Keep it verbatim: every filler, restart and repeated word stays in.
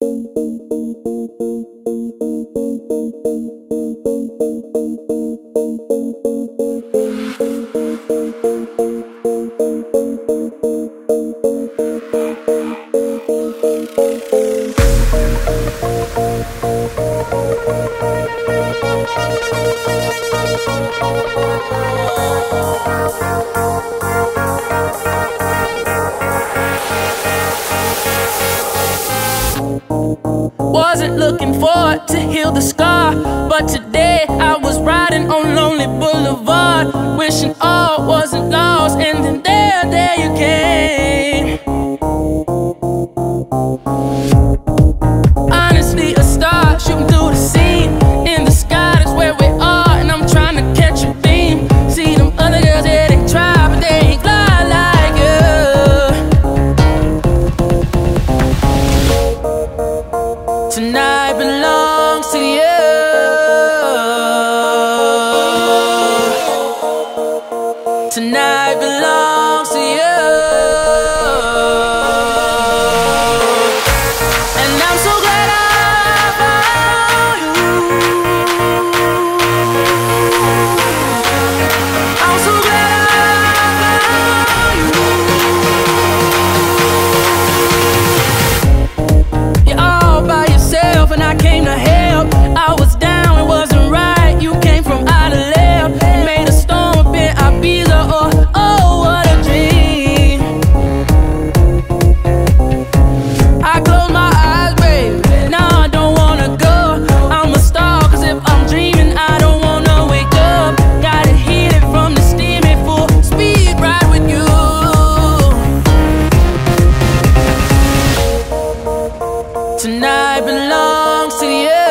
Wasn't looking forward to heal the scar, but today I was riding on Lonely Boulevard, wishing all wasn't lost, and then there, there you came. Honestly, a star shooting through the scene. In the sky, that's where we are, and I'm trying to catch a beam. See them other girls, yeah, they try, but they ain't fly like you. Tonight belongs to you. Tonight belongs to you. And I'm so glad I found you. I'm so glad I found you. You're all by yourself and I came to help. I was down, it wasn't right. You came from out of left. Made a storm up in Ibiza. Oh, oh, what a dream. I close my eyes, baby. Now I don't wanna go. I'm a star, cause if I'm dreaming, I don't wanna wake up. Gotta hit it from the steaming full speed ride with you. Tonight belongs to you.